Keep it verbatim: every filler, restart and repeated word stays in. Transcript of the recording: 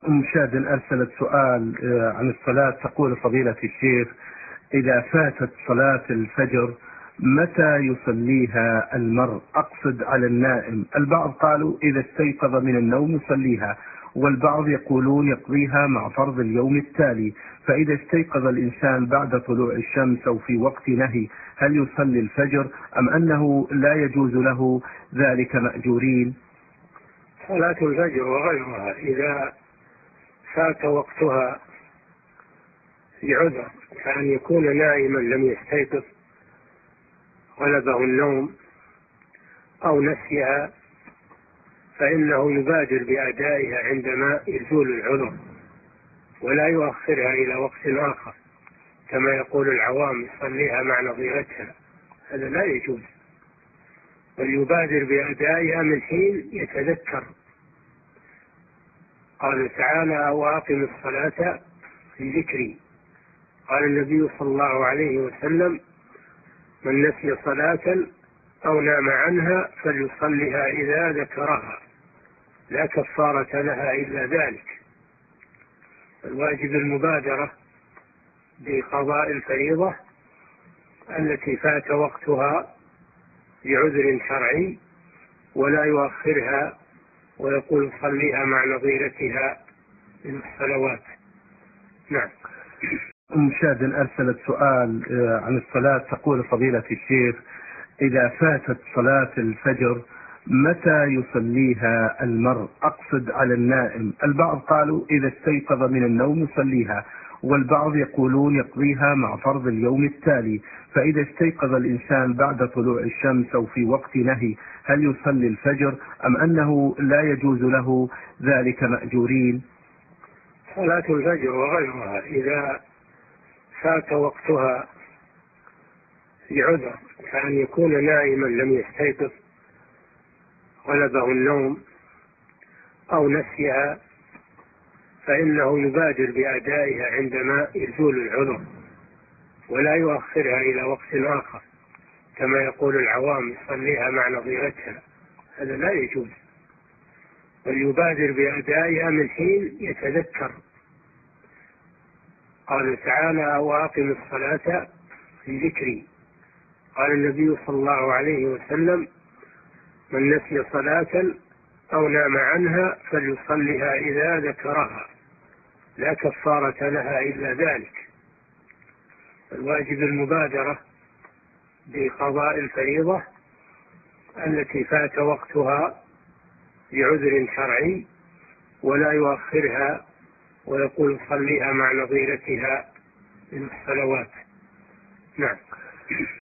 أم شادن أرسلت سؤال آه، عن الصلاة. تقول فضيلة الشيخ: إذا فاتت صلاة الفجر متى يصليها المرء؟ أقصد على النائم. البعض قالوا إذا استيقظ من النوم يصليها، والبعض يقولون يقضيها مع فرض اليوم التالي. فإذا استيقظ الإنسان بعد طلوع الشمس أو في وقت نهي هل يصلي الفجر أم أنه لا يجوز له ذلك مأجورين؟ صلاة الفجر وغيرها إذا فات وقتها لعذر، كأن يكون نائما لم يستيقظ غلبه النوم أو نسيها، فإنه يبادر بأدائها عندما يزول العذر ولا يؤخرها إلى وقت آخر كما يقول العوام يصليها مع نظيرتها. هذا لا يجوز، بل يبادر بأدائها من حين يتذكر. قال تعالى: وأقم الصلاة في ذكري. قال النبي صلى الله عليه وسلم: من نسي صلاة أو نام عنها فليصلها إذا ذكرها، لا كفارة لها إلا ذلك. الواجب المبادرة بقضاء الفريضة التي فات وقتها لعذر شرعي، ولا يؤخرها ويقول صليها مع نظيرتها من الصلوات. نعم. أم شادن أرسلت سؤال آه، عن الصلاة. تقول فضيلة الشيخ: إذا فاتت صلاة الفجر متى يصليها المرء؟ أقصد على النائم. البعض قالوا إذا استيقظ من النوم يصليها، والبعض يقولون يقضيها مع فرض اليوم التالي. فإذا استيقظ الإنسان بعد طلوع الشمس أو في وقت نهي هل يصلي الفجر أم أنه لا يجوز له ذلك مأجورين؟ صلاة الفجر وغيرها إذا فات وقتها لعذر، كأن يكون نائما لم يستيقظ غلبه النوم أو نسيها، فإنه يبادر بأدائها عندما يزول العذر ولا يؤخرها إلى وقت آخر كما يقول العوام يصليها مع نظيرتها. هذا لا يجوز، بل يبادر بأدائها من حين يتذكر. قال تعالى: وأقم الصلاة في ذكري. قال النبي صلى الله عليه وسلم: من نسي صلاة أو نام عنها فليصلها إذا ذكرها، لا كفارة لها إلا ذلك. الواجب المبادرة بقضاء الفريضة التي فات وقتها لعذر شرعي، ولا يؤخرها ويقول صليها مع نظيرتها من الصلوات. نعم.